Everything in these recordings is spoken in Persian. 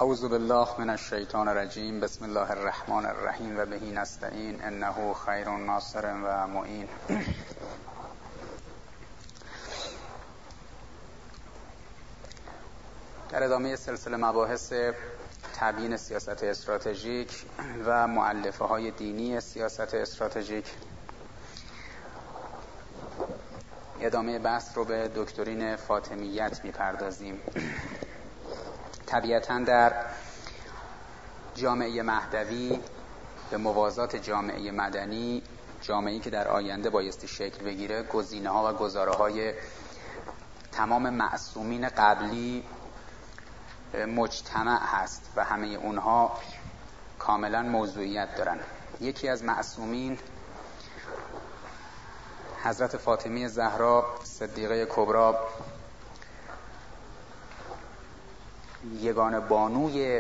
اعوذ بالله من الشیطان الرجیم. بسم الله الرحمن الرحیم و بهی نستعین انه خیر ناصر و معین. در ادامه سلسله مباحث تبیین سیاست استراتژیک و مؤلفه های دینی سیاست استراتژیک، ادامه بحث رو به دکترین فاطمیت میپردازیم. طبیعتاً در جامعه مهدوی به موازات جامعه مدنی، جامعه‌ای که در آینده بایستی شکل بگیره، گزینه‌ها و گزاره‌های تمام معصومین قبلی مجتمع هست و همه اونها کاملا موضوعیت دارن. یکی از معصومین حضرت فاطمه زهرا صدیقه کبری، یگانه بانوی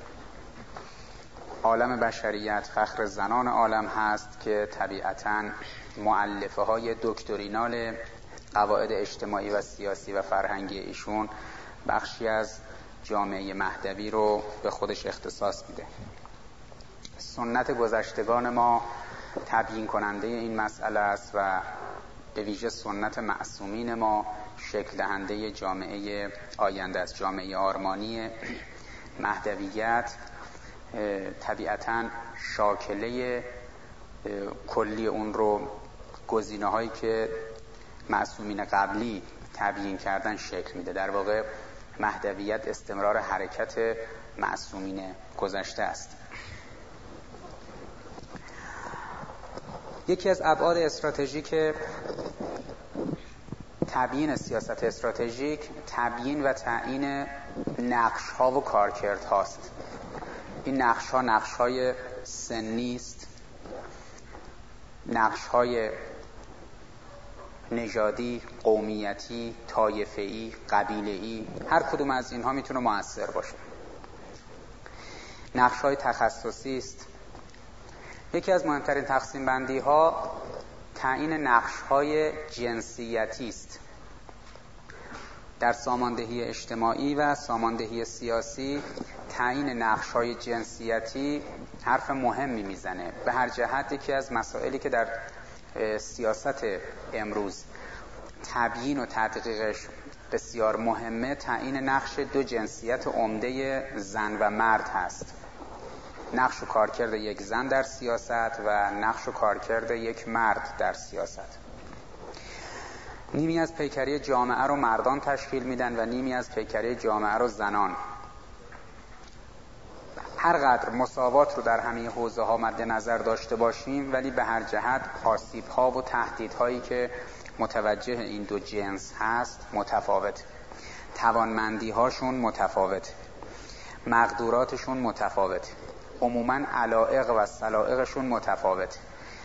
عالم بشریت، فخر زنان عالم هست که طبیعتاً مؤلفه های دکترینال قواعد اجتماعی و سیاسی و فرهنگی ایشون بخشی از جامعه مهدوی رو به خودش اختصاص میده. سنت گذشتگان ما تبیین کننده این مسئله است و به ویژه سنت معصومین ما شکل دهنده جامعه آینده است. جامعه آرمانی مهدویت طبیعتاً شاکله کلی اون رو گزینه هایی که معصومین قبلی تبیین کردن شکل میده. در واقع مهدویت استمرار حرکت معصومین گذشته است. یکی از ابعاد استراتژیک تبیین سیاست استراتژیک تبیین و تعیین نقش ها و کارکرد هاست. این نقش ها نقش های سنی است، نقش های نژادی، قومیتی، طایفه‌ای، قبیله‌ای، هر کدوم از اینها میتونه مؤثر باشه. نقش های تخصصی است. یکی از مهمترین تقسیم بندی ها تعیین نقش های جنسیتی است. در ساماندهی اجتماعی و ساماندهی سیاسی تعیین نقش های جنسیتی حرف مهمی میزنه. به هر جهت یکی از مسائلی که در سیاست امروز تبیین و تدقیقش بسیار مهمه، تعیین نقش دو جنسیت عمده زن و مرد هست. نقش و کارکرد یک زن در سیاست و نقش و کارکرد یک مرد در سیاست. نیمی از پیکره جامعه رو مردان تشکیل میدن و نیمی از پیکره جامعه رو زنان. هر قدر مساوات رو در همه حوزه ها مد نظر داشته باشیم، ولی به هر جهت آسیب ها و تهدید هایی که متوجه این دو جنس هست متفاوت، توانمندی هاشون متفاوت، مقدوراتشون متفاوت، عموماً علایق و سلایقشون متفاوت.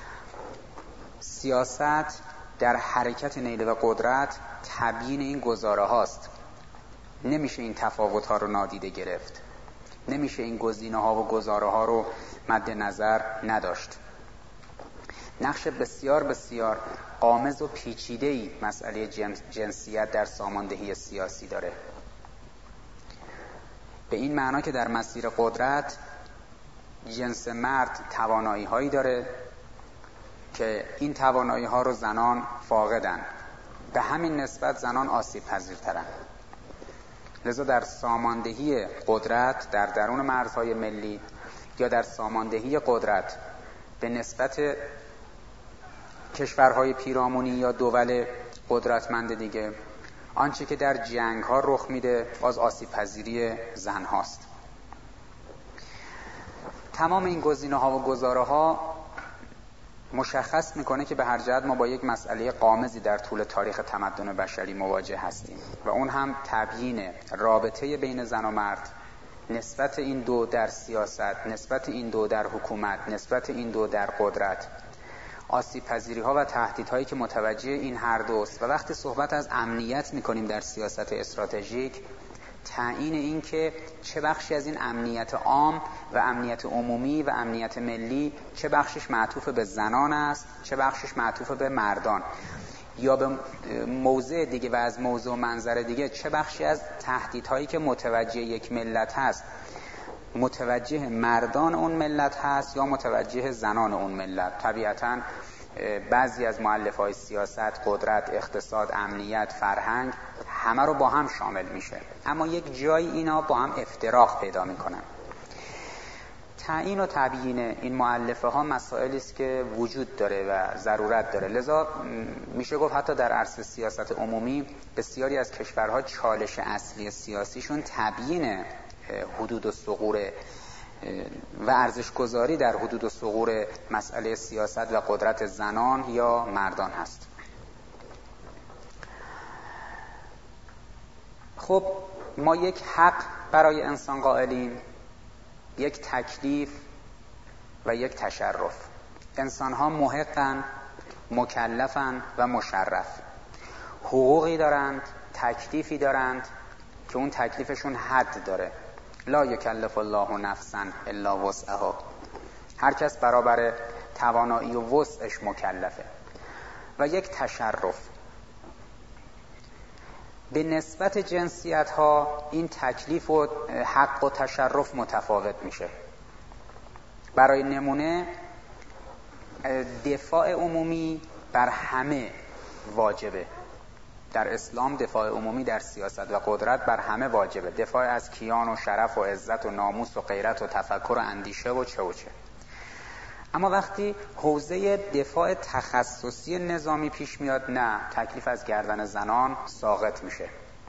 سیاست در حرکت نیل و قدرت تبیین این گزاره هاست. نمیشه این تفاوت ها رو نادیده گرفت، نمیشه این گزینه ها و گزاره ها رو مد نظر نداشت. نقش بسیار بسیار غامض و پیچیده‌ای مسئله جنسیت در ساماندهی سیاسی داره، به این معنا که در مسیر قدرت جنس مرد توانایی هایی داره که این توانایی ها رو زنان فاقدن، به همین نسبت زنان آسیب پذیرترن. لذا در ساماندهی قدرت در درون مرزهای ملی یا در ساماندهی قدرت به نسبت کشورهای پیرامونی یا دول قدرتمند دیگه، آنچه که در جنگ ها رخ میده باز آسیب پذیری زن هاست. تمام این گزینه ها و گزاره ها مشخص میکنه که به هر جهت ما با یک مسئله غامضی در طول تاریخ تمدن بشری مواجه هستیم و اون هم تبیین رابطه بین زن و مرد، نسبت این دو در سیاست، نسبت این دو در حکومت، نسبت این دو در قدرت، آسیب پذیری ها و تهدیدهایی که متوجه این هر دوست. و وقتی صحبت از امنیت میکنیم در سیاست استراتژیک، تعیین این که چه بخشی از این امنیت عام و امنیت عمومی و امنیت ملی، چه بخشش معطوف به زنان است، چه بخشش معطوف به مردان، یا به موضع دیگه و از موضع و منظر دیگه چه بخشی از تهدیدهایی که متوجه یک ملت هست متوجه مردان اون ملت هست یا متوجه زنان اون ملت. طبیعتاً بعضی از مؤلفه‌های سیاست، قدرت، اقتصاد، امنیت، فرهنگ همه رو با هم شامل میشه، اما یک جایی اینا با هم افتراق پیدا میکنن. تعیین و تبیین این مؤلفه ها مسائلی است که وجود داره و ضرورت داره. لذا میشه گفت حتی در عرصه سیاست عمومی بسیاری از کشورها چالش اصلی سیاسیشون تبیین حدود و ثغور و ارزش‌گذاری در حدود و ثغور مسئله سیاست و قدرت زنان یا مردان هست. خب ما یک حق برای انسان قائلیم، یک تکلیف و یک تشرف. انسان‌ها محقن، مکلفن و مشرف. حقوقی دارند، تکلیفی دارند که اون تکلیفشون حد داره. لا یکلف الله نفسا الا وسعها. هر کس برابر توانایی و وسعش مکلفه. و یک تشرف. به نسبت جنسیت ها این تکلیف و حق و تشرف متفاوت میشه. برای نمونه دفاع عمومی بر همه واجبه. در اسلام دفاع عمومی در سیاست و قدرت بر همه واجبه. دفاع از کیان و شرف و عزت و ناموس و غیرت و تفکر و اندیشه و چه و چه. اما وقتی حوزه دفاع تخصصی نظامی پیش میاد، نه، تکلیف از گردن زنان ساقط میشه.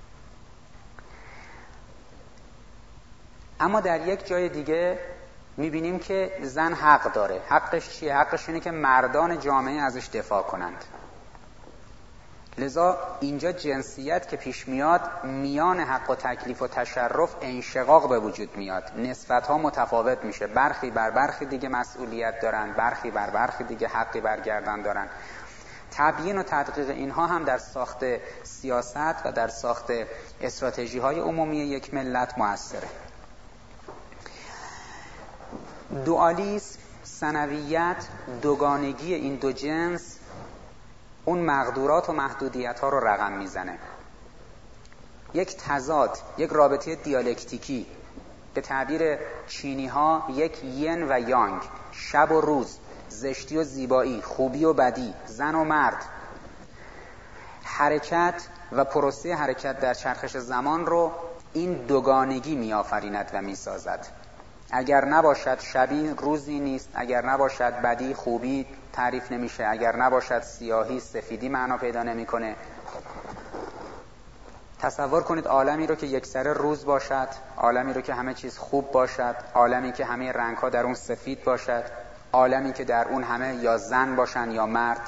اما در یک جای دیگه میبینیم که زن حق داره. حقش چیه؟ حقش اینه که مردان جامعه ازش دفاع کنند. لذا اینجا جنسیت که پیش میاد، میان حق و تکلیف و تشرف انشقاق به وجود میاد. نسبت‌ها متفاوت میشه. برخی بر برخی دیگه مسئولیت دارن، برخی بر برخی دیگه حقی برگردن دارن. تبیین و تدقیق اینها هم در ساخت سیاست و در ساخت استراتژی‌های عمومی یک ملت مؤثره. دوالیسم، ثنویت، دوگانگی این دو جنس اون مقدورات و محدودیت ها رو رقم میزنه. یک تضاد، یک رابطه دیالکتیکی، به تعبیر چینی ها یک ین و یانگ، شب و روز، زشتی و زیبایی، خوبی و بدی، زن و مرد، حرکت و پروسه حرکت در چرخش زمان رو این دوگانگی میآفریند و میسازد. اگر نباشد شبی روزی نیست، اگر نباشد بدی خوبی تعریف نمیشه، اگر نباشد سیاهی سفیدی معنا پیدا نمیکنه. تصور کنید عالمی رو که یک سر روز باشد، عالمی رو که همه چیز خوب باشد، عالمی که همه رنگ‌ها در اون سفید باشد، عالمی که در اون همه یا زن باشن یا مرد.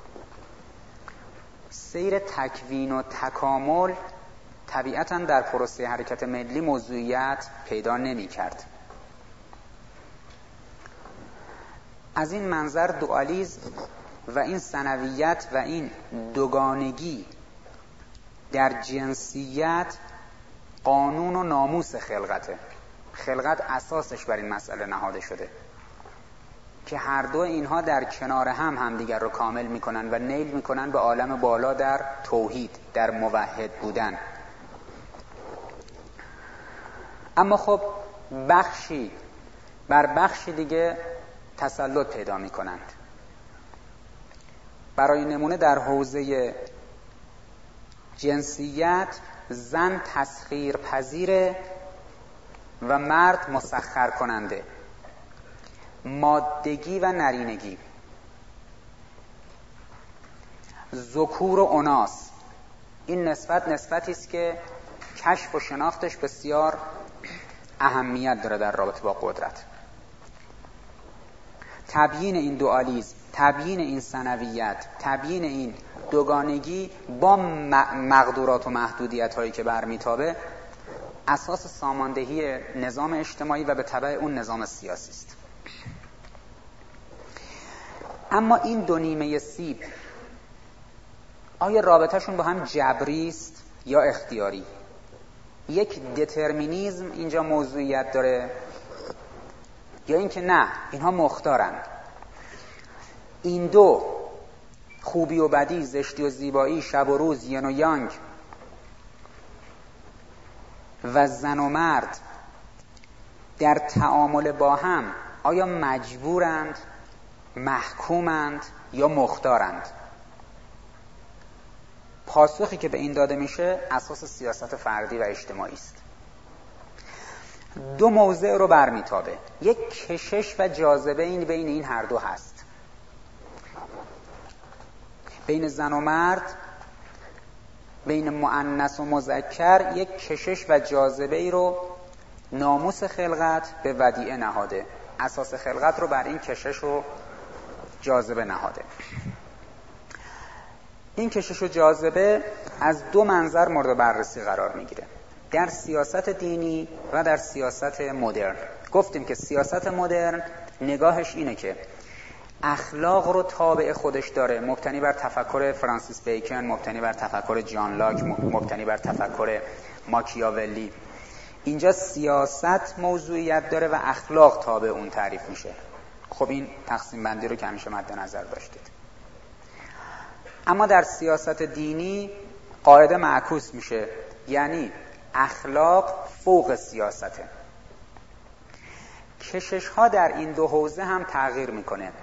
سیر تکوین و تکامل طبیعتاً در پروسه حرکت ملی موضوعیت پیدا نمی‌کرد. از این منظر دوالیسم و این ثنویت و این دوگانگی در جنسیت قانون و ناموس خلقته. خلقت اساسش بر این مسئله نهاده شده که هر دو اینها در کنار همدیگر رو کامل میکنن و نیل میکنن به عالم بالا در توحید، در موحد بودن. اما خب بخشی بر بخشی دیگه تسلط پیدا می کنند. برای نمونه در حوزه جنسیت زن تسخیر پذیره و مرد مسخر کننده. مادگی و نرینگی، ذکور و اناث، این نسبتی است که کشف و شناختش بسیار اهمیت داره در رابطه با قدرت. تبیین این دوالیسم، تبیین این ثنویت، تبیین این دوگانگی با مقدورات و محدودیت هایی که برمیتابه اساس ساماندهی نظام اجتماعی و به تبع اون نظام سیاسی است. اما این دو نیمه سیب آیا رابطهشون با هم جبری است یا اختیاری؟ یک دترمینیزم اینجا موضوعیت داره یا اینکه نه، اینها مختارن؟ این دو، خوبی و بدی، زشتی و زیبایی، شب و روز، ین و یانگ و زن و مرد، در تعامل با هم آیا مجبورند، محکومند یا مختارند؟ پاسخی که به این داده میشه اساس سیاست فردی و اجتماعی است. دو موضع رو برمیتابه. یک کشش و جاذبه بین این هر دو هست. بین زن و مرد، بین مؤنث و مذکر یک کشش و جاذبه ای رو ناموس خلقت به ودیعه نهاده. اساس خلقت رو بر این کشش و جاذبه نهاده. این کشش و جاذبه از دو منظر مورد بررسی قرار میگیره، در سیاست دینی و در سیاست مدرن. گفتیم که سیاست مدرن نگاهش اینه که اخلاق رو تابع خودش داره، مبتنی بر تفکر فرانسیس بیکن، مبتنی بر تفکر جان لاک، مبتنی بر تفکر ماکیاولی. اینجا سیاست موضوعیت داره و اخلاق تابع اون تعریف میشه. خب این تقسیم بندی رو که همیشه مد نظر داشتید. اما در سیاست دینی قاعده معکوس میشه، یعنی اخلاق فوق سیاسته. کشش ها در این دو حوزه هم تغییر میکنه.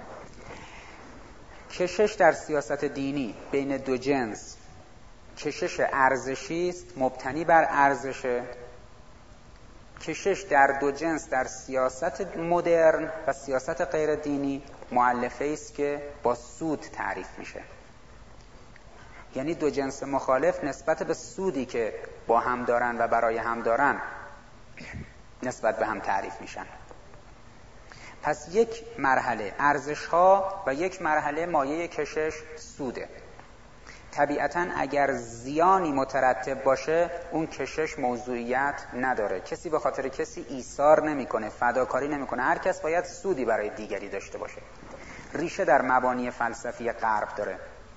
کشش در سیاست دینی بین دو جنس کشش ارزشی است، مبتنی بر ارزشه. کشش در دو جنس در سیاست مدرن و سیاست غیر دینی مؤلفه است که با سود تعریف میشه. یعنی دو جنس مخالف نسبت به سودی که با هم دارن و برای هم دارن نسبت به هم تعریف میشن. پس یک مرحله ارزش ها و یک مرحله مایه کشش سوده. طبیعتاً اگر زیانی مترتب باشه اون کشش موضوعیت نداره. کسی به خاطر کسی ایثار نمیکنه، فداکاری نمیکنه. هر کس باید سودی برای دیگری داشته باشه. ریشه در مبانی فلسفی غرب داره.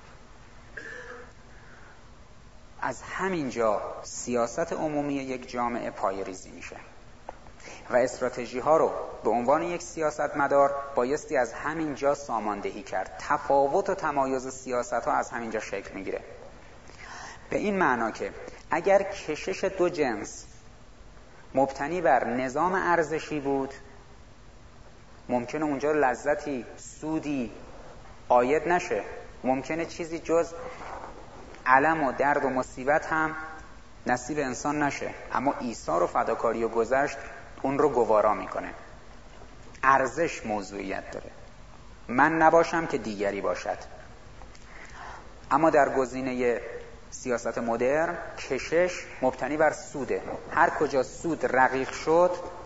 از همینجا سیاست عمومی یک جامعه پایه‌ریزی میشه و استراتژی ها رو به عنوان یک سیاستمدار بایستی از همینجا ساماندهی کرد. تفاوت و تمایز سیاست ها از همینجا شکل میگیره. به این معنا که اگر کشش دو جنس مبتنی بر نظام ارزشی بود، ممکنه اونجا لذتی، سودی عاید نشه. ممکنه چیزی جز الم و درد و مصیبت هم نصیب انسان نشه، اما ایثار و فداکاری و گذشت اون رو گوارا میکنه. ارزش موضوعیت داره. من نباشم که دیگری باشد. اما در گزینه سیاست مدرن کشش مبتنی بر سوده. هر کجا سود رقیق شد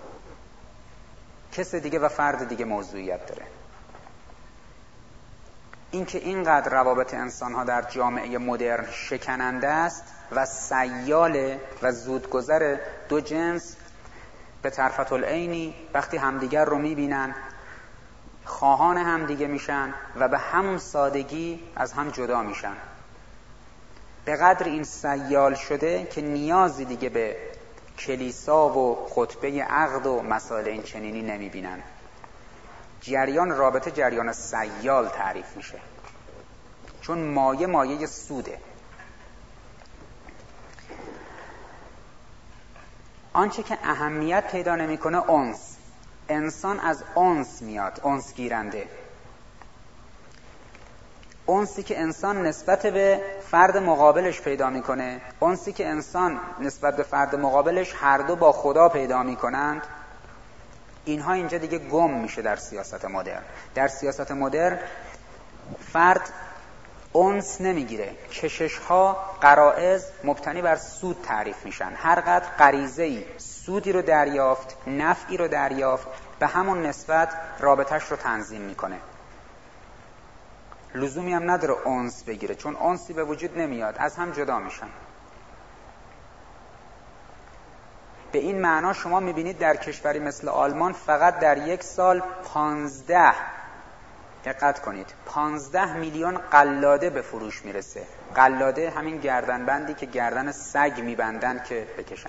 کس دیگه و فرد دیگه موضوعیت داره. اینکه اینقدر روابط انسان‌ها در جامعه مدرن شکننده است و سیال و زودگذر دو جنس به طرفة العینی وقتی همدیگر رو میبینن خواهان همدیگه میشن و به همون سادگی از هم جدا میشن. به قدر این سیال شده که نیازی دیگه به کلیسا و خطبه عقد و مسائل این چنینی نمیبینن. جریان رابطه جریان سیال تعریف میشه، چون مایه سوده. آنچه که اهمیت پیدا نمیکنه انس. انسان از انس میاد، انس گیرنده. انسی که انسان نسبت به فرد مقابلش پیدا میکنه، انسی که انسان نسبت به فرد مقابلش هر دو با خدا پیدا میکنند، اینها اینجا دیگه گم میشه در سیاست مدرن. در سیاست مدرن فرد انس نمیگیره. کشش ها غرایز مبتنی بر سود تعریف میشن. هر قدر غریزه‌ای سودی رو دریافت، نفعی رو دریافت، به همون نسبت رابطش رو تنظیم میکنه. لزومی هم نداره انس بگیره، چون انسی به وجود نمیاد، از هم جدا میشن. به این معنا شما میبینید در کشوری مثل آلمان فقط در یک سال 15 دقت کنید 15 میلیون قلاده به فروش میرسه. قلاده همین گردنبندی که گردن سگ میبندن که بکشن.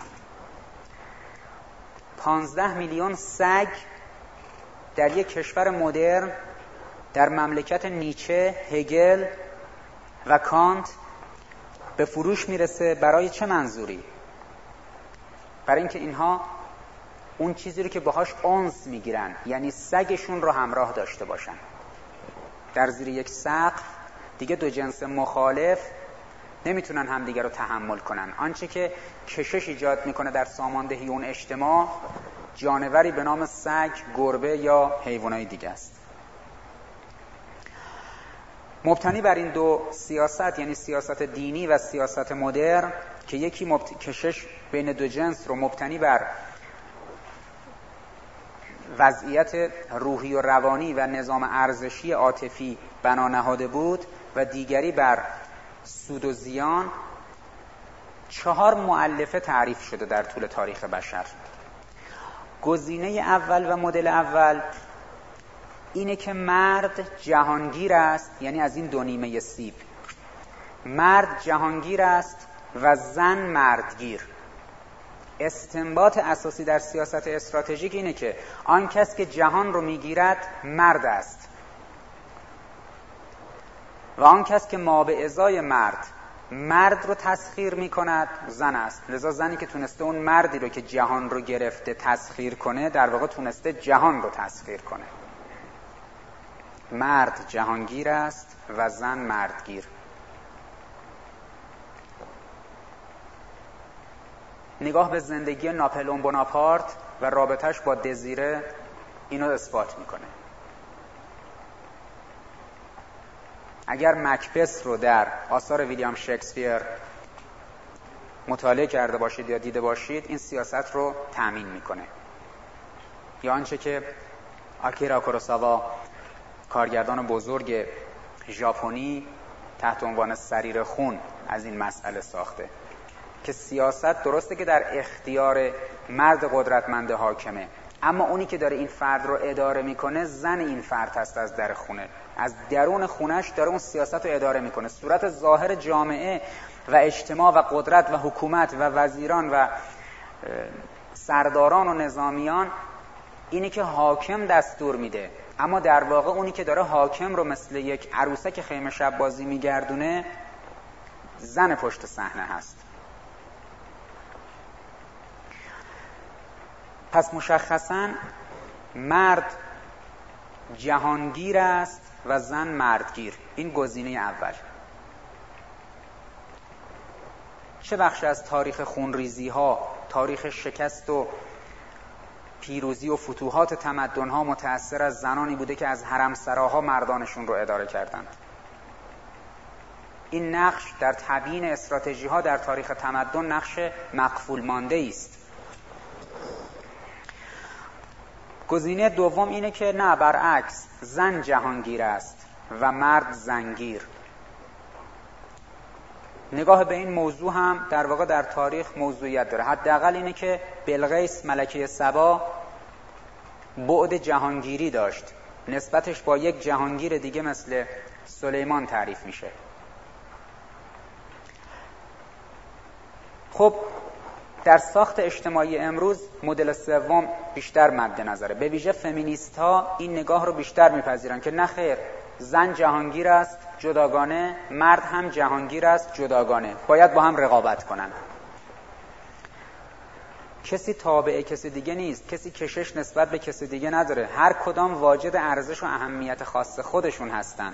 15 میلیون سگ در یک کشور مدرن در مملکت نیچه، هگل و کانت به فروش میرسه. برای چه منظوری؟ برای اینکه اینها اون چیزی رو که باهاش انس میگیرن، یعنی سگشون رو همراه داشته باشن. در زیر یک سقف دیگه دو جنس مخالف نمیتونن همدیگه رو تحمل کنن. آنچه که کشش ایجاد میکنه در ساماندهی اون اجتماع، جانوری به نام سگ، گربه یا حیوانای دیگه است. مبتنی بر این دو سیاست، یعنی سیاست دینی و سیاست مدرن، که یکی کشش بین دو جنس رو مبتنی بر وضعیت روحی و روانی و نظام ارزشی عاطفی بنا نهاده بود و دیگری بر سود و زیان، 4 مؤلفه تعریف شده در طول تاریخ بشر. گزینه اول و مدل اول اینه که مرد جهانگیر است، یعنی از این دو نیمه سیب، مرد جهانگیر است و زن مردگیر. استنباط اساسی در سیاست استراتژیک اینه که آن کس که جهان رو میگیرد مرد است و آن کس که ما به ازای مرد رو تسخیر میکند زن است. لذا زنی که تونسته اون مردی رو که جهان رو گرفته تسخیر کنه، در واقع تونسته جهان رو تسخیر کنه. مرد جهانگیر است و زن مردگیر. نگاه به زندگی ناپلئون بناپارت و رابطش با دزیره اینو اثبات میکنه. اگر مکبث رو در آثار ویلیام شکسپیر مطالعه کرده باشید یا دیده باشید، این سیاست رو تأمین میکنه. یا آنچه که آکیرا کوروساوا، کارگردان بزرگ ژاپنی، تحت عنوان سریر خون از این مسئله ساخته که سیاست درسته که در اختیار مرد قدرتمند حاکمه، اما اونی که داره این فرد رو اداره میکنه زن این فرد هست. از در خونه، از درون خونش داره اون سیاست رو اداره میکنه. صورت ظاهر جامعه و اجتماع و قدرت و حکومت و وزیران و سرداران و نظامیان اینی که حاکم دستور میده، اما در واقع اونی که داره حاکم رو مثل یک عروسک خیمه شب بازی میگردونه زن پشت صحنه هست. پس مشخصاً مرد جهانگیر است و زن مردگیر. این گزینه اول. چه بخش از تاریخ خونریزی ها، تاریخ شکست و پیروزی و فتوحات تمدن ها متأثر از زنانی بوده که از حرم سراها مردانشون رو اداره کردند. این نقش در تبیین استراتژی ها در تاریخ تمدن نقش مغفول مانده است. گزینه دوم اینه که نه، برعکس، زن جهانگیر است و مرد زنگیر. نگاه به این موضوع هم در واقع در تاریخ موضوعیت داره. حداقل اینه که بلقیس ملکه سبا بعد جهانگیری داشت، نسبتش با یک جهانگیر دیگه مثل سلیمان تعریف میشه. خب در ساخت اجتماعی امروز مدل سوم بیشتر مد نظره. به ویژه فمینیست ها این نگاه رو بیشتر میپذیرن که نه خیر، زن جهانگیر است جداگانه، مرد هم جهانگیر است جداگانه، باید با هم رقابت کنن. کسی تابع کسی دیگه نیست، کسی کشش نسبت به کسی دیگه نداره، هر کدام واجد ارزش و اهمیت خاص خودشون هستن.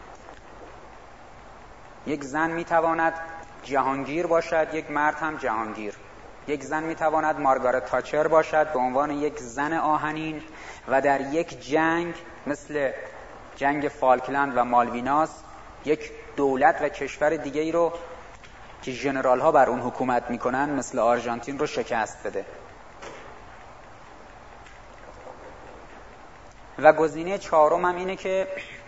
یک زن میتواند جهانگیر باشد، یک مرد هم جهانگیر. یک زن میتواند مارگارت تاچر باشد به عنوان یک زن آهنین و در یک جنگ مثل جنگ فالکلند و مالویناس یک دولت و کشور دیگه ای رو که ژنرال ها بر اون حکومت میکنن مثل آرژانتین رو شکست بده. و گزینه چهارم هم اینه که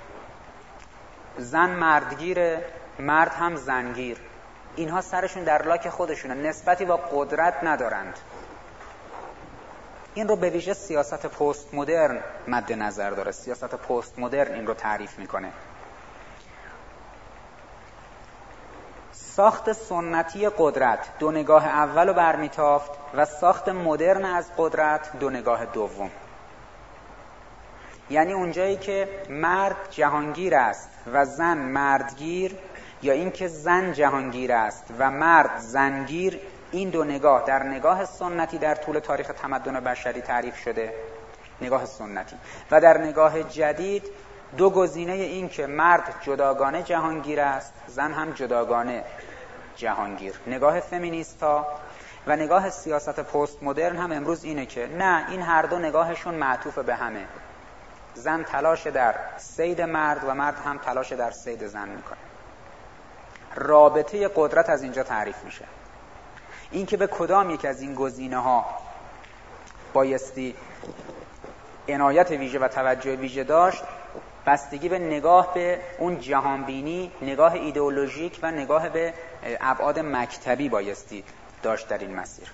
زن مردگیره، مرد هم زنگیر. اینها سرشون در لاک خودشونه، نسبتی با قدرت ندارند. این رو به ویژه سیاست پست مدرن مد نظر داره. سیاست پست مدرن این رو تعریف میکنه. ساخت سنتی قدرت دو نگاه اول رو برمیتافت و ساخت مدرن از قدرت دو نگاه دوم. یعنی اونجایی که مرد جهانگیر است و زن مردگیر، یا اینکه زن جهانگیر است و مرد زنگیر، این دو نگاه در نگاه سنتی در طول تاریخ تمدن بشری تعریف شده، نگاه سنتی، و در نگاه جدید دو گزینه این که مرد جداگانه جهانگیر است، زن هم جداگانه جهانگیر. نگاه فمینیستا و نگاه سیاست پست مدرن هم امروز اینه که نه، این هر دو نگاهشون معطوف به همه. زن تلاش در صید مرد و مرد هم تلاش در صید زن میکنه. رابطه قدرت از اینجا تعریف میشه. این که به کدام یک از این گزینه ها بایستی عنایت ویژه و توجه ویژه داشت، بستگی به نگاه به اون جهانبینی، نگاه ایدئولوژیک و نگاه به ابعاد مکتبی بایستی داشت در این مسیر.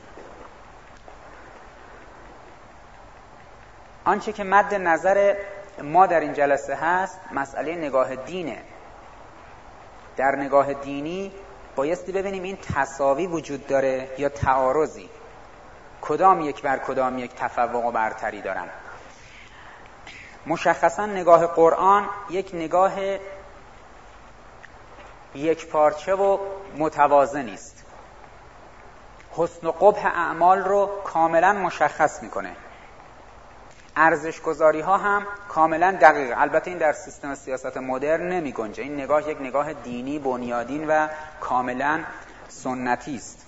آنچه که مد نظر ما در این جلسه هست مسئله نگاه دینه. در نگاه دینی بایستی ببینیم این تساوی وجود داره یا تعارضی، کدام یک بر کدام یک تفوق و برتری دارن. مشخصا نگاه قرآن یک نگاه یک پارچه و متوازنی است. حسن و قبح اعمال رو کاملا مشخص میکنه. ارزش‌گذاری ها هم کاملا دقیق. البته این در سیستم سیاست مدرن نمی گنجه. این نگاه یک نگاه دینی بنیادین و کاملا سنتی است.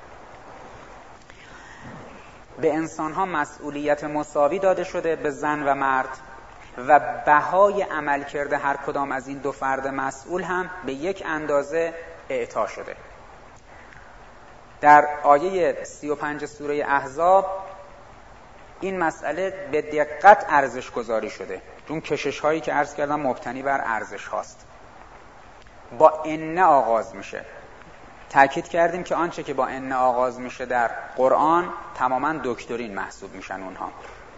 به انسان ها مسئولیت مساوی داده شده، به زن و مرد، و بهای عملکرد هر کدام از این دو فرد مسئول هم به یک اندازه اعطا شده. در آیه 35 سوره احزاب این مسئله به دقت ارزش گذاری شده، چون کشش هایی که عرض کردم مبتنی بر ارزش هاست. با ان آغاز میشه. تأکید کردیم که آنچه که با ان آغاز میشه در قرآن تماما دکترین محسوب میشن اونها.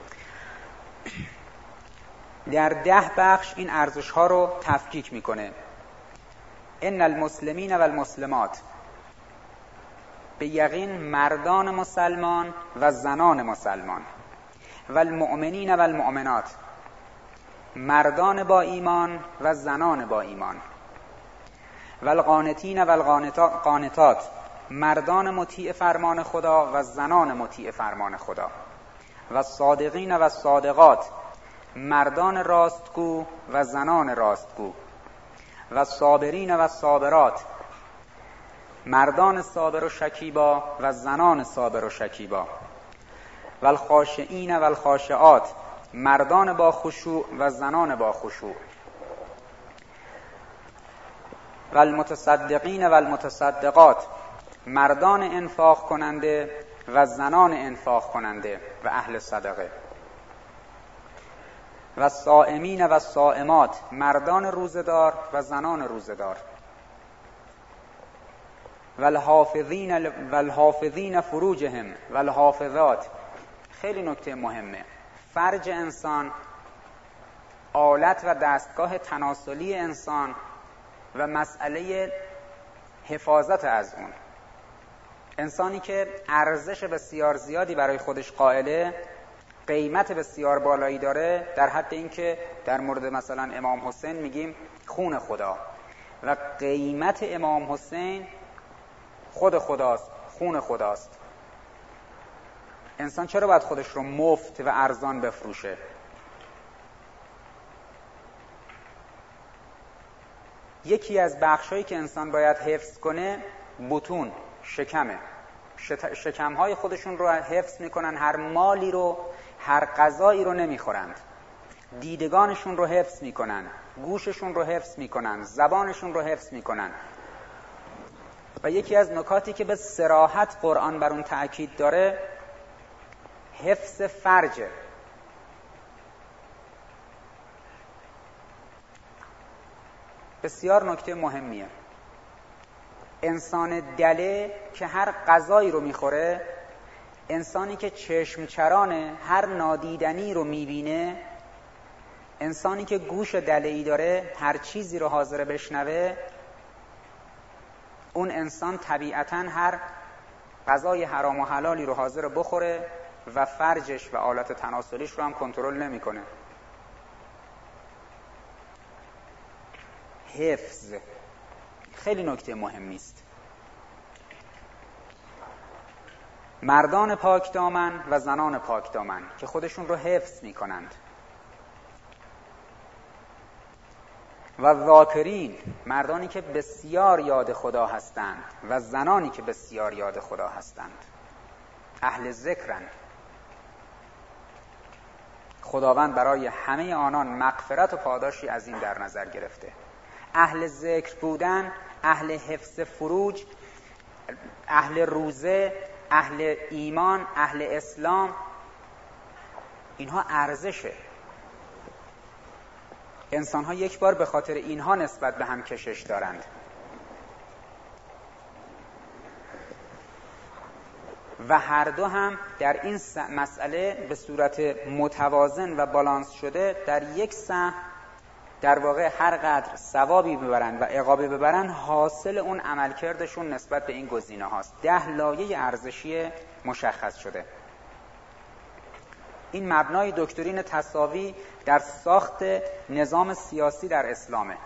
در 10 بخش این ارزش ها رو تفکیک میکنه. ان المسلمین و المسلمات، به یقین مردان مسلمان و زنان مسلمان، و المؤمنین و المؤمنات، مردان با ایمان و زنان با ایمان، و القانتین و القانتات، مردان مطیع فرمان خدا و زنان مطیع فرمان خدا، و الصادقین و الصادقات، مردان راستگو و زنان راستگو، و الصابرین و الصابرات، مردان صابر و شکیبا و زنان صابر و شکیبا، و الخاشعین و الخاشعات، مردان با خشوع و زنان با خشوع، و المتصدقین و المتصدقات، مردان انفاق کننده و زنان انفاق کننده و اهل صدقه، و الصائمین و الصائمات، مردان روزدار و زنان روزدار، و الحافظین فروجهم و الحافظات. خیلی نکته مهمه. فرج انسان آلت و دستگاه تناسلی انسان و مسئله حفاظت از اون. انسانی که ارزش بسیار زیادی برای خودش قائله، قیمت بسیار بالایی داره، در حد این که در مورد مثلا امام حسین میگیم خون خدا، و قیمت امام حسین خود خداست، خون خداست. انسان چرا باید خودش رو مفت و ارزان بفروشه؟ یکی از بخشایی که انسان باید حفظ کنه بطون، شکمه. شکمهای خودشون رو حفظ میکنن، هر مالی رو، هر غذایی رو نمیخورند. دیدگانشون رو حفظ میکنن، گوششون رو حفظ میکنن، زبانشون رو حفظ میکنن. و یکی از نکاتی که به صراحت قرآن بر اون تأکید داره حفظ فرجه. بسیار نکته مهمیه. انسان دله که هر غذایی رو میخوره، انسانی که چشم چرانه هر نادیدنی رو میبینه، انسانی که گوش دله‌ای داره هر چیزی رو حاضر بشنوه، اون انسان طبیعتاً هر غذای حرام و حلالی رو حاضر بخوره و فرجش و آلت تناسلیش رو هم کنترل نمیکنه. حفظ خیلی نکته مهمی است. مردان پاک دامن و زنان پاک دامن که خودشون رو حفظ می کنند. و ذاکرین، مردانی که بسیار یاد خدا هستند و زنانی که بسیار یاد خدا هستند. اهل ذکرن. خداوند برای همه آنان مغفرت و پاداشی عظیم در نظر گرفته. اهل ذکر بودن، اهل حفظ فروج، اهل روزه، اهل ایمان، اهل اسلام، اینها ارزشه. انسان‌ها یک بار به خاطر اینها نسبت به هم کشش دارند. و هر دو هم در این مسئله به صورت متوازن و بالانس شده در یک سهم در واقع هر قدر ثوابی ببرند و عقابی ببرند، حاصل اون عملکردشون نسبت به این گزینه هاست. 10 لایه ارزشی مشخص شده. این مبنای دکترین تساوی در ساخت نظام سیاسی در اسلامه.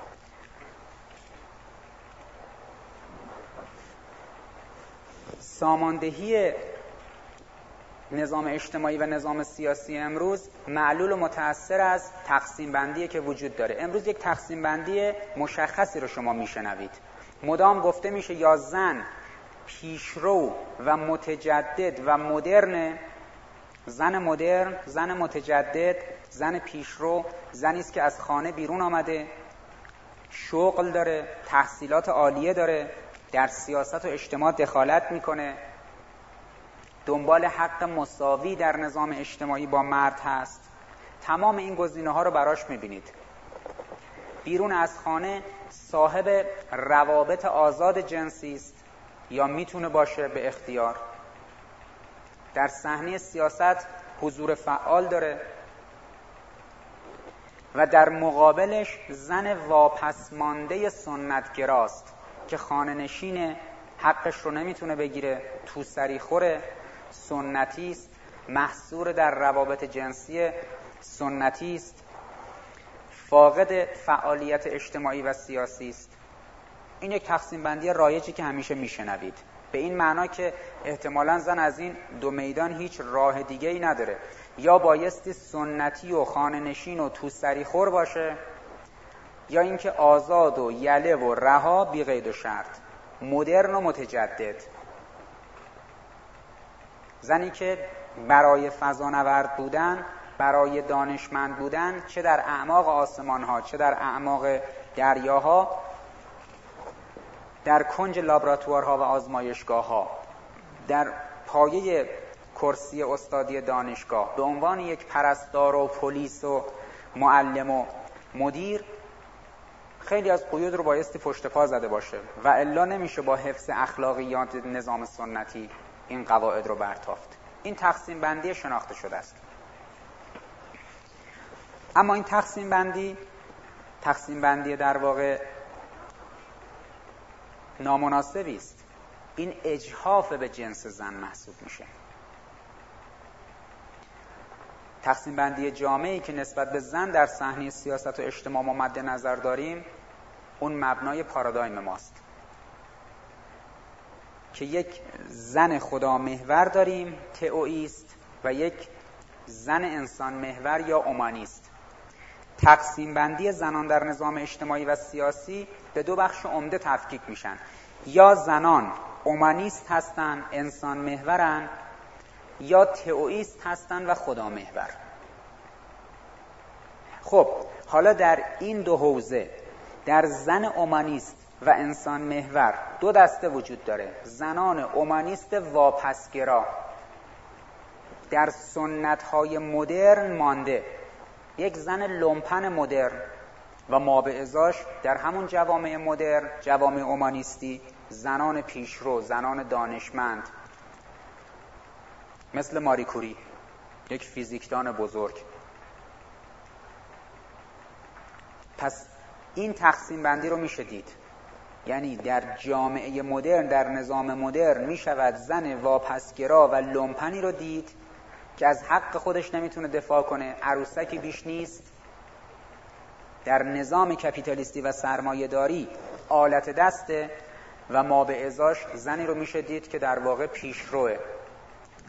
ساماندهی نظام اجتماعی و نظام سیاسی امروز معلول و متأثر از تقسیم بندی که وجود داره. امروز یک تقسیم بندی مشخصی رو شما میشنوید. مدام گفته میشه یا زن پیشرو و متجدد و مدرن، زن مدرن، زن متجدد، زن پیشرو، زنی است که از خانه بیرون آمده، شغل داره، تحصیلات عالیه داره، در سیاست و اجتماع دخالت میکنه، دنبال حق مساوی در نظام اجتماعی با مرد هست. تمام این گزینه‌ها رو براش میبینید. بیرون از خانه صاحب روابط آزاد جنسی است یا میتونه باشه به اختیار. در صحنه سیاست حضور فعال داره و در مقابلش زن واپس مانده سنتگراست که خانه نشینه، حقش رو نمیتونه بگیره، توسری خوره، سنتی است، محصور در روابط جنسی سنتی است، فاقد فعالیت اجتماعی و سیاسی است. این یک تقسیم بندی رایجی که همیشه میشنوید، به این معنا که احتمالاً زن از این دو میدان هیچ راه دیگه ای نداره، یا بایستی سنتی و خانه نشین و توسری خور باشه، یا اینکه آزاد و یله و رها بی قید و شرط، مدرن و متجدد. زنی که برای فضانورد بودن، برای دانشمند بودن، چه در اعماق آسمان ها چه در اعماق دریاها، در کنج لابراتوارها و آزمایشگاه ها، در پایه کرسی استادی دانشگاه، به عنوان یک پرستار و پلیس و معلم و مدیر، خیلی از قیود رو بایستی پشت پا زده باشه و الا نمیشه با حفظ اخلاقیات نظام سنتی این قواعد رو برتافت. این تقسیم بندی شناخته شده است. اما این تقسیم بندی در واقع نامناسبی است. این اجحاف به جنس زن محسوب میشه. تقسیم بندی جامعی که نسبت به زن در صحنه سیاست و اجتماع ما مد نظر داریم، اون مبنای پارادایم ماست که یک زن خدا محور داریم، تئوئیست، و یک زن انسان محور یا اومانیست. تقسیم بندی زنان در نظام اجتماعی و سیاسی به دو بخش عمده تفکیک میشن. یا زنان اومانیست هستن، انسان محورن، یا تئوئیست هستن و خدا محور. خب حالا در این دو حوزه، در زن اومانیست و انسان محور، دو دسته وجود داره. زنان اومانیست واپسگرا، در سنت‌های مدرن مانده، یک زن لومپن مدرن و ما به ازاش در همون جوامع مدرن، جوامع اومانیستی، زنان پیشرو، زنان دانشمند مثل ماری کوری، یک فیزیکدان بزرگ. پس این تقسیم بندی رو میشه دید. یعنی در جامعه مدرن، در نظام مدرن می شود زن واپسگرا و لومپنی رو دید که از حق خودش نمیتونه دفاع کنه، عروسکی بیش نیست، در نظام کپیتالیستی و سرمایه‌داری آلت دسته، و ما به ازاش زنی رو میشه دید که در واقع پیشروه،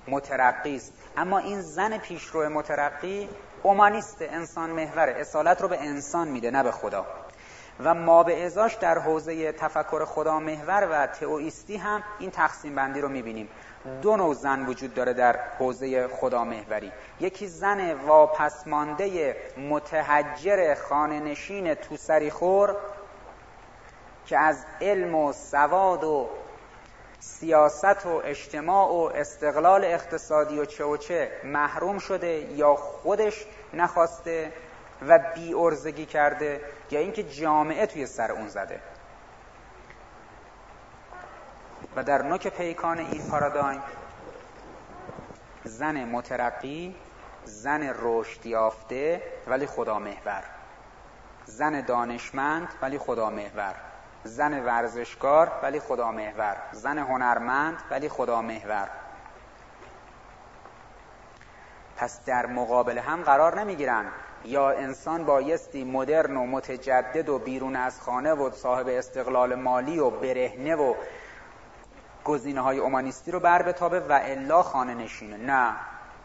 مترقی است. اما این زن پیشرو مترقی اومانیست، انسان محوره، اصالت رو به انسان میده نه به خدا. و ما به ازاش در حوزه تفکر خدا محور و تئوئیستی هم این تقسیم بندی رو میبینیم. دو نوع زن وجود داره در حوزه خدا محوری. یکی زن واپسمانده متحجر خانه نشین توسری خور که از علم و سواد و سیاست و اجتماع و استقلال اقتصادی و چه محروم شده، یا خودش نخواسته و بی ارزگی کرده، یا اینکه جامعه توی سر اون زده. و در نوک پیکان این پارادایم زن مترقی، زن رشد یافته ولی خدا محور، زن دانشمند ولی خدا محور، زن ورزشکار ولی خدا محور، زن هنرمند ولی خدا محور. پس در مقابل هم قرار نمیگیرن. یا انسان بایستی مدرن و متجدد و بیرون از خانه و صاحب استقلال مالی و برهنه و گزینه‌های اومانیستی رو بر بتابه و الا خانه نشینه. نه،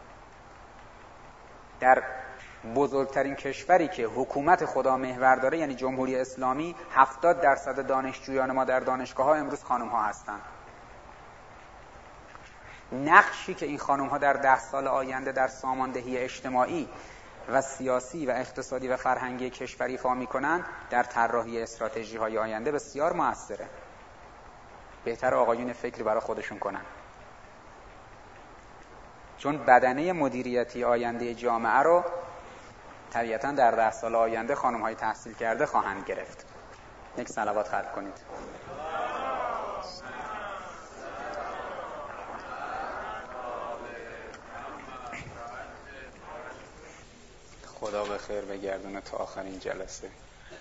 در بزرگترین کشوری که حکومت خدا محور داره یعنی جمهوری اسلامی، 70% دانشجویان ما در دانشگاه‌ها امروز خانم‌ها هستن. نقشی که این خانم‌ها در 10 سال آینده در ساماندهی اجتماعی و سیاسی و اقتصادی و فرهنگی کشور ایفا می‌کنند در طراحی استراتژی‌های آینده بسیار موثره. بهتر آقایون فکری برای خودشون کنن، چون بدنه مدیریتی آینده جامعه رو طبیعتاً در 10 سال آینده خانم‌های تحصیل کرده خواهند گرفت. یک صلوات ختم کنید. خدا به خیر بگردونه تا آخرین جلسه.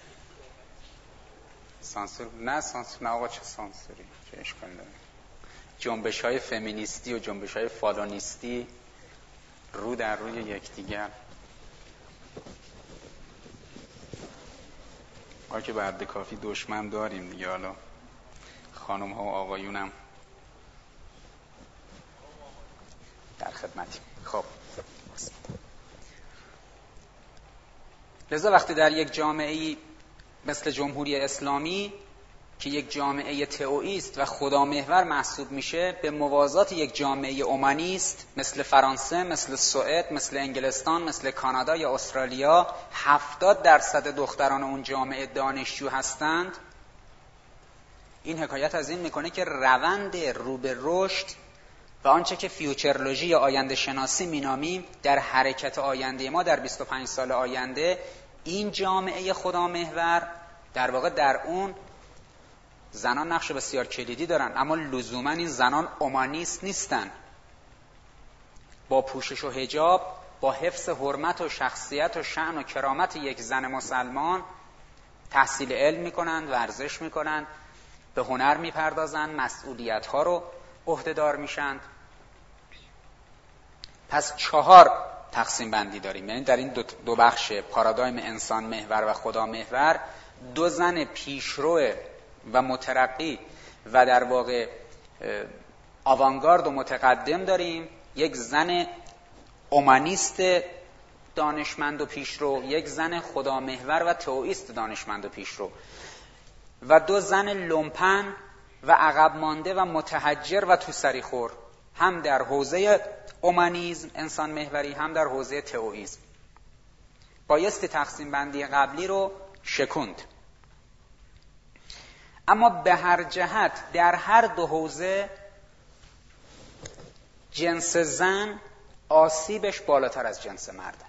سانسور نه آقا، چه سانسوری، چه اشکال داره. جنبش‌های فمینیستی و جنبش‌های فالونیستی رو در روی یکدیگر. ما که بعد کافی دشمن داریم دیگه، حالا خانم ها و آقایونم در خدمتیم. خب لذا وقتی در یک جامعه‌ای مثل جمهوری اسلامی که یک جامعه تئوئیست و خدامحور محسوب میشه، به موازات یک جامعه اومانیست مثل فرانسه، مثل سوئد، مثل انگلستان، مثل کانادا یا استرالیا 70% دختران اون جامعه دانشجو هستند، این حکایت از این میکنه که روند رو به رشد و آنچه که فیوچرولوژی یا آینده شناسی مینامیم در حرکت آینده ما در 25 سال آینده، این جامعه خدامحور در واقع در اون زنان نقش بسیار کلیدی دارن، اما لزوما این زنان اومانیست نیستن. با پوشش و حجاب، با حفظ حرمت و شخصیت و شأن و کرامت یک زن مسلمان تحصیل علم میکنن، ورزش میکنن، به هنر میپردازن، مسئولیت ها رو عهده‌دار میشن. پس 4 تقسیم بندی داریم، یعنی در این دو بخش پارادایم انسان محور و خدا محور 2 زن پیشرو و مترقی و در واقع آوانگارد و متقدم داریم، یک زن اومانیست دانشمند و پیشرو، یک زن خدا محور و تئوئیست دانشمند و پیشرو، و 2 زن لومپن و عقب مانده و متحجر و توسری خور، هم در حوزه اومانیسم انسان محوری، هم در حوزه تئوئیسم. بایستی تقسیم بندی قبلی رو شکند. اما به هر جهت در هر 2 حوزه جنس زن آسیبش بالاتر از جنس مرد.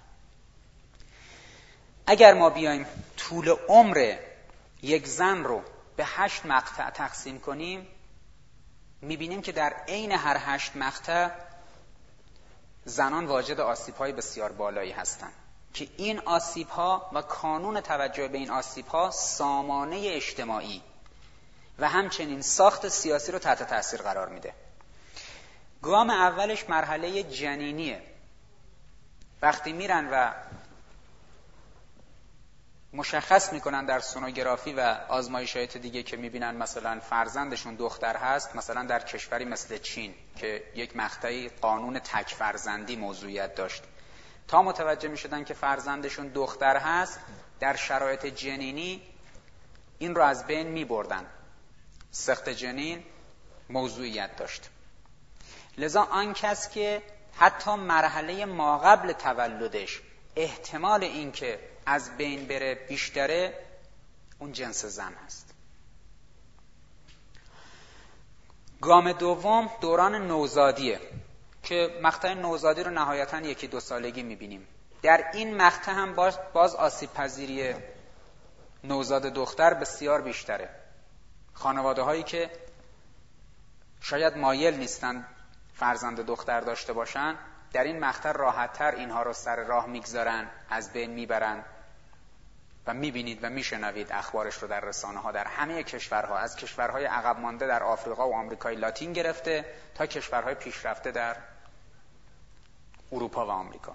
اگر ما بیایم طول عمر یک زن رو به 8 مقطع تقسیم کنیم، میبینیم که در عین هر 8 مقطع زنان واجد آسیب‌های بسیار بالایی هستند که این آسیب‌ها و کانون توجه به این آسیب‌ها سامانه اجتماعی و همچنین ساخت سیاسی رو تحت تأثیر قرار میده. گام اولش مرحله جنینیه. وقتی میرن و مشخص میکنن در سونوگرافی و آزمایشات دیگه که میبینن مثلا فرزندشون دختر هست، مثلا در کشوری مثل چین که یک مقطعی قانون تک فرزندی موضوعیت داشت، تا متوجه میشدن که فرزندشون دختر هست، در شرایط جنینی این رو از بین میبردن. سقط جنین موضوعیت داشت. لذا آن کس که حتی مرحله ماقبل تولدش احتمال این که از بین بره بیشتره، اون جنس زن هست. گام دوم دوران نوزادیه که مقطع نوزادی رو نهایتاً 1-2 سالگی میبینیم. در این مقطع هم باز آسیب پذیری نوزاد دختر بسیار بیشتره. خانواده هایی که شاید مایل نیستن فرزند دختر داشته باشن، در این مقطع راحت‌تر اینها رو سر راه میگذارن، از بین میبرن و میبینید و میشنوید اخبارش رو در رسانه ها در همه کشورها، از کشورهای عقب مانده در آفریقا و آمریکای لاتین گرفته تا کشورهای پیشرفته در اروپا و آمریکا.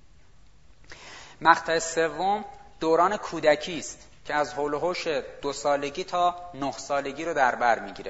مقطع سوم دوران کودکی است که از حول و حوش 2 سالگی تا 9 سالگی رو در بر میگیره.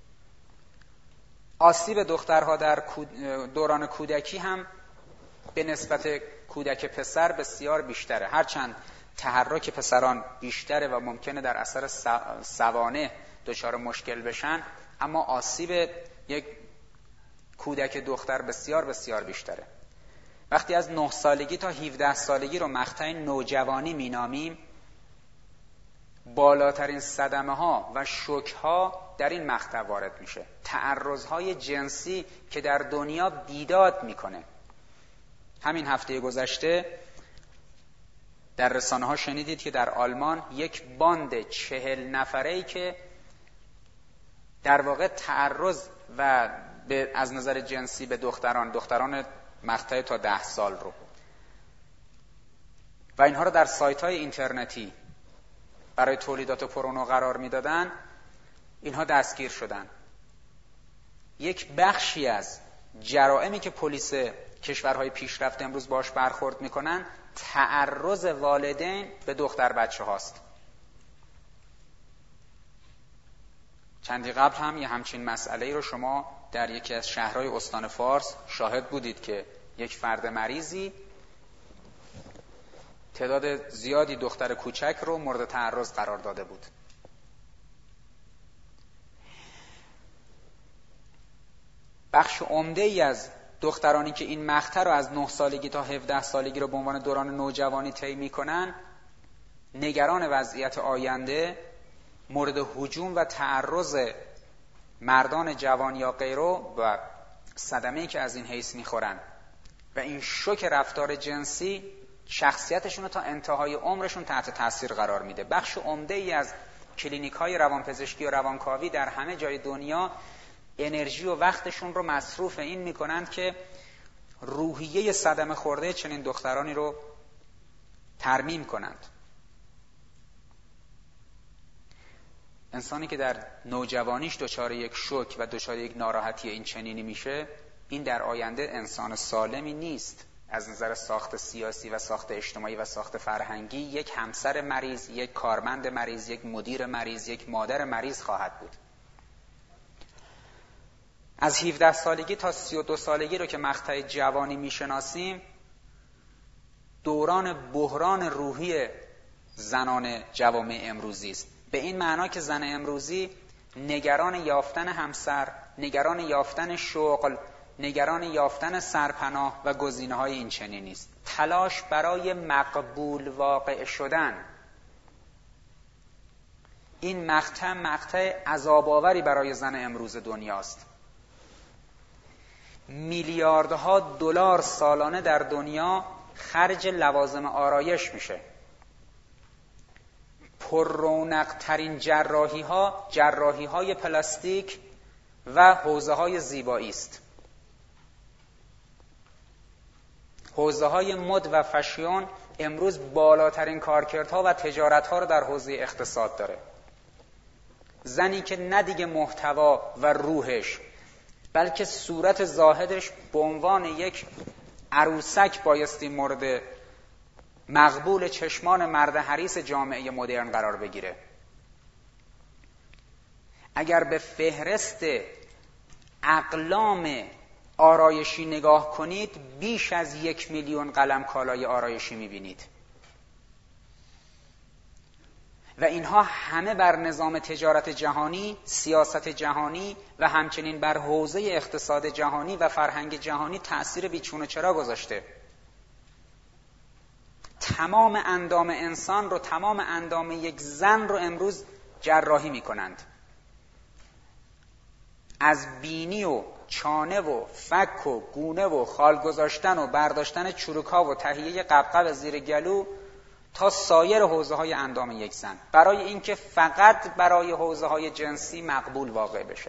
آسیب دخترها در دوران کودکی هم به نسبت کودک پسر بسیار بیشتره. هرچند تحرک پسران بیشتره و ممکنه در اثر سوانح دچار مشکل بشن، اما آسیب یک کودک دختر بسیار بسیار بیشتره. وقتی از 9 سالگی تا 17 سالگی رو مقطع نوجوانی مینامیم، بالاترین صدمه ها و شوک ها در این مقطع وارد میشه. تعرض های جنسی که در دنیا بیداد میکنه. همین هفته گذشته در رسانه ها شنیدید که در آلمان یک باند 40 نفره‌ای که در واقع تعرض و از نظر جنسی به دختران مقطع تا 10 سال رو و اینها رو در سایت های اینترنتی برای تولیدات پورنو قرار میدادن، اینها دستگیر شدن. یک بخشی از جرائمی که پلیس کشورهای پیشرفته امروز باش برخورد میکنن، تعرض والدین به دختر بچه هاست. چندی قبل هم یه همچین مسئله‌ای رو شما در یکی از شهرهای استان فارس شاهد بودید که یک فرد مریضی تعداد زیادی دختر کوچک رو مورد تعرض قرار داده بود. بخش عمده‌ای از دخترانی که این مقطع رو از 9 سالگی تا 17 سالگی رو به عنوان دوران نوجوانی طی می‌کنن، نگران وضعیت آینده، مورد هجوم و تعرض مردان جوان یا غیرو و صدمه‌ای که از این حیث می‌خورن و این شوک رفتار جنسی شخصیتشون رو تا انتهای عمرشون تحت تاثیر قرار میده. بخش عمده‌ای از کلینیک‌های روانپزشکی و روانکاوی در همه جای دنیا انرژی و وقتشون رو مصروف این میکنند که روحیه صدمه خورده چنین دخترانی رو ترمیم کنند. انسانی که در نوجوانیش دچار یک شوک و دچار یک ناراحتی این چنینی میشه، این در آینده انسان سالمی نیست. از نظر ساخت سیاسی و ساخت اجتماعی و ساخت فرهنگی یک همسر مریض، یک کارمند مریض، یک مدیر مریض، یک مادر مریض خواهد بود. از 17 سالگی تا 32 سالگی رو که مقطع جوانی میشناسیم، دوران بحران روحی زنان جوامع امروزی است. به این معنا که زن امروزی نگران یافتن همسر، نگران یافتن شغل، نگران یافتن سرپناه و گزینه‌های این چنینی است. تلاش برای مقبول واقع شدن. این مقطع عذاب‌آوری برای زن امروز دنیاست. میلیاردها دلار سالانه در دنیا خرج لوازم آرایش میشه. پر رونق ترین جراحی های پلاستیک و حوزه های زیبایی است. حوزه های مد و فشیون امروز بالاترین کارکردها و تجارتها رو در حوزه اقتصاد داره. زنی که نه دیگه محتوا و روحش بلکه صورت زاهدش به عنوان یک عروسک بایستی مورد مقبول چشمان مرد حریص جامعه مدرن قرار بگیره. اگر به فهرست اقلام آرایشی نگاه کنید، بیش از 1 میلیون قلم کالای آرایشی میبینید و اینها همه بر نظام تجارت جهانی، سیاست جهانی و همچنین بر حوزه اقتصاد جهانی و فرهنگ جهانی تأثیر بیچون و چرا گذاشته. تمام اندام انسان رو، تمام اندام یک زن رو امروز جراحی میکنند. از بینی و چانه و فک و گونه و خال گذاشتن و برداشتن چروک‌ها و تهیه قبقب زیر گلو تا سایر حوزه‌های اندام یک زن، برای اینکه فقط برای حوزه‌های جنسی مقبول واقع بشه.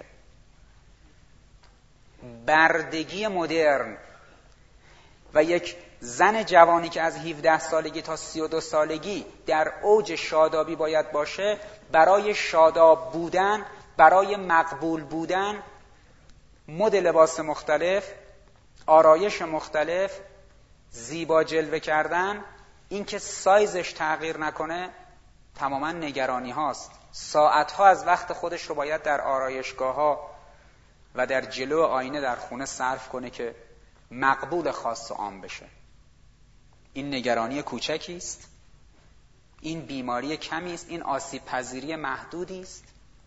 بردگی مدرن و یک زن جوانی که از 17 سالگی تا 32 سالگی در اوج شادابی باید باشه، برای شاداب بودن، برای مقبول بودن، مد لباس مختلف، آرایش مختلف، زیبا جلوه کردن، اینکه سایزش تغییر نکنه، تماما نگرانی هاست. ساعتها از وقت خودش رو باید در آرایشگاه ها و در جلو آینه در خونه صرف کنه که مقبول خاص و عام بشه. این نگرانی کوچکی است، این بیماری کمی است، این آسیب پذیری محدودی است.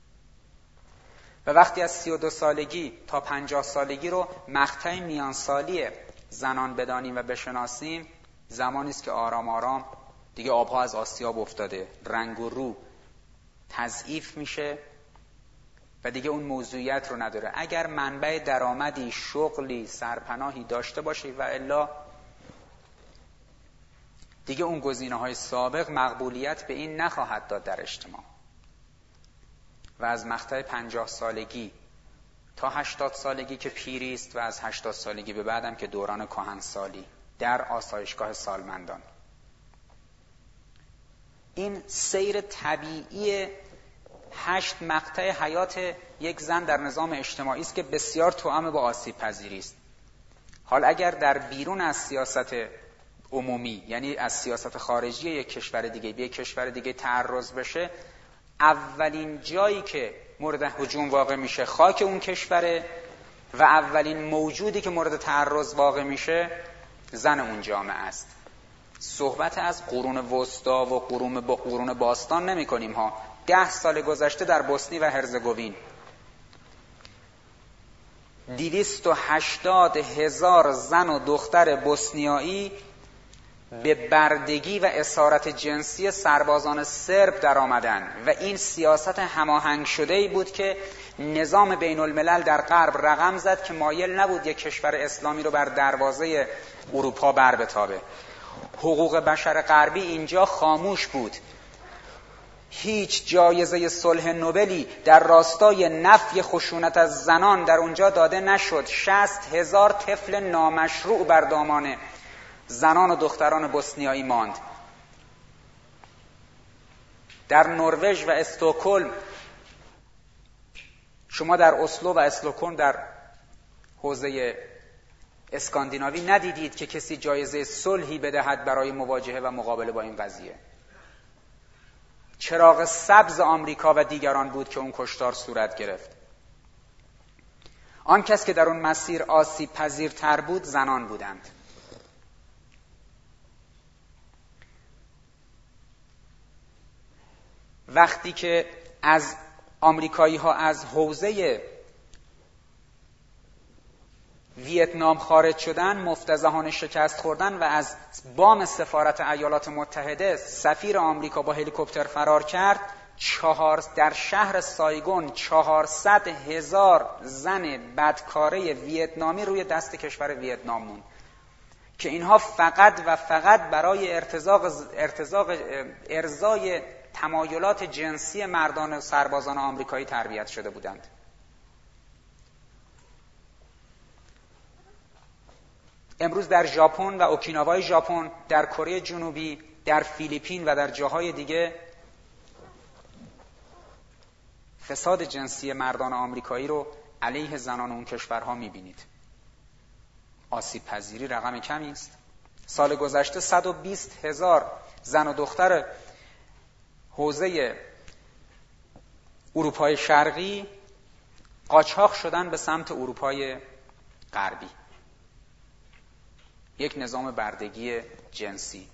و وقتی از 32 سالگی تا 50 سالگی رو مقطع میانسالی زنان بدانیم و بشناسیم، زمانی است که آرام آرام دیگه آبها از آسیاب افتاده، رنگ و رو تضعیف میشه و دیگه اون موضوعیت رو نداره. اگر منبع درآمدی، شغلی، سرپناهی داشته باشه و الا دیگه اون گزینه‌های سابق مقبولیت به این نخواهد داد در اجتماع. و از مقطع 50 سالگی تا 80 سالگی که پیری است و از 80 سالگی به بعدم که دوران کهنسالی در آسایشگاه سالمندان. این سیر طبیعی 8 مقطع حیات یک زن در نظام اجتماعی است که بسیار توأم با آسیب پذیری است. حال اگر در بیرون از سیاست عمومی، یعنی از سیاست خارجی یک کشور دیگه به یک کشور دیگه تعرض بشه، اولین جایی که مورد هجوم واقع میشه خاک اون کشوره و اولین موجودی که مورد تعرض واقع میشه زن اون جامعه است. صحبت از قرون وسطا و قرون باستان نمی کنیم ها. 10 سال گذشته در بوسنی و هرزگوین 280,000 زن و دختر بوسنیایی به بردگی و اسارت جنسی سربازان سرب در آمدن و این سیاست هماهنگ شده‌ای بود که نظام بین الملل در غرب رقم زد که مایل نبود یک کشور اسلامی رو بر دروازه اروپا بر بتابه. حقوق بشر غربی اینجا خاموش بود. هیچ جایزه صلح نوبلی در راستای نفی خشونت از زنان در اونجا داده نشد. 60,000 طفل نامشروع بر دامان زنان و دختران بوسنیایی ماند. در نروژ و استکهلم، شما در اسلو و استکهلم در حوزه اسکاندیناوی ندیدید که کسی جایزه صلحی بدهد برای مواجهه و مقابله با این قضیه. چراغ سبز آمریکا و دیگران بود که اون کشتار صورت گرفت. آن کس که در اون مسیر آسیب پذیرتر بود زنان بودند. وقتی که از آمریکایی ها از حوزه ویتنام خارج شدن، مفتضحانه شکست خوردن و از بام سفارت ایالات متحده سفیر آمریکا با هلیکوپتر فرار کرد، در شهر سایگون 400,000 زن بدکاره ویتنامی روی دست کشور ویتنام موند که اینها فقط و فقط برای ارضای تمایلات جنسی مردان و سربازان آمریکایی تربیت شده بودند. امروز در ژاپن و اوکیناوای ژاپن، در کره جنوبی، در فیلیپین و در جاهای دیگه فساد جنسی مردان آمریکایی رو علیه زنان اون کشورها میبینید. آسیب پذیری رقم کمی است. سال گذشته 120,000 زن و دختر حوزه اروپای شرقی قاچاق شدن به سمت اروپای غربی. یک نظام بردگی جنسی.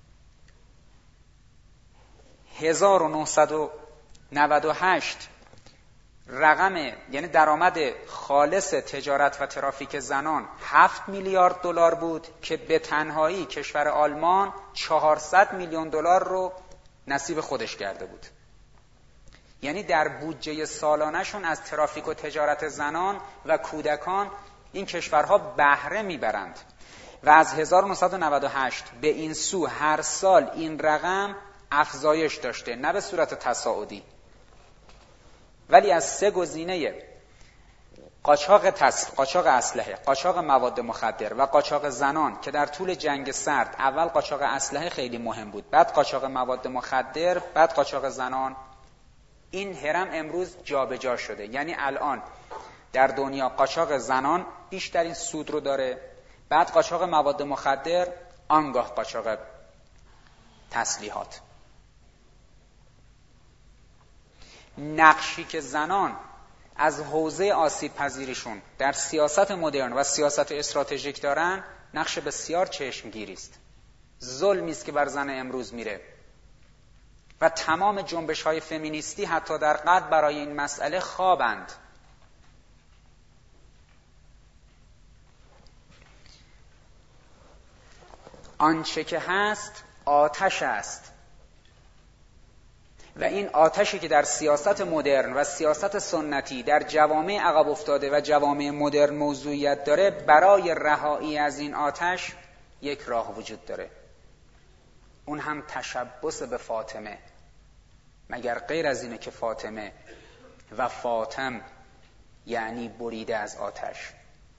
1998 رقم، یعنی درآمد خالص تجارت و ترافیک زنان 7 میلیارد دلار بود که به تنهایی کشور آلمان 400 میلیون دلار رو نصیب خودش کرده بود. یعنی در بودجه سالانه‌شون از ترافیک و تجارت زنان و کودکان این کشورها بهره میبرند و از 1998 به این سو هر سال این رقم افزایش داشته، نه به صورت تصاعدی. ولی از 3 گزینه قاچاق اسلحه، قاچاق مواد مخدر و قاچاق زنان که در طول جنگ سرد اول قاچاق اسلحه خیلی مهم بود، بعد قاچاق مواد مخدر، بعد قاچاق زنان، این هرم امروز جابجا شده. یعنی الان در دنیا قاچاق زنان بیشترین سود رو داره، بعد قاچاق مواد مخدر، آنگاه قاچاق تسلیحات. نقشی که زنان از حوزه آسیب پذیریشون در سیاست مدرن و سیاست استراتژیک دارن نقش بسیار چشمگیری است. ظلمی است که بر زن امروز میره و تمام جنبش‌های فمینیستی حتی در غرب برای این مسئله خوابند. آنچه که هست آتش است و این آتشی که در سیاست مدرن و سیاست سنتی در جوامع عقب افتاده و جوامع مدرن موضوعیت داره، برای رهایی از این آتش یک راه وجود داره، اون هم تشبث به فاطمه. مگر غیر از اینه که فاطمه و فاطم یعنی بریده از آتش؟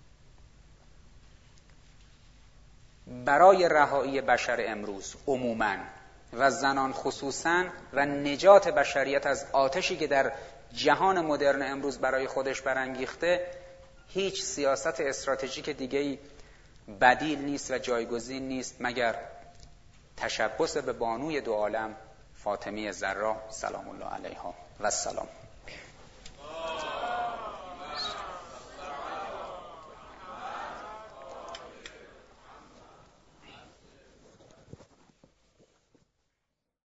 برای رهایی بشر امروز عموماً و زنان خصوصاً و نجات بشریت از آتشی که در جهان مدرن امروز برای خودش برانگیخته، هیچ سیاست استراتژیک دیگه‌ای بدیل نیست و جایگزین نیست مگر تشبث به بانوی دو عالم، فاطمه زهرا سلام الله علیها و السلام.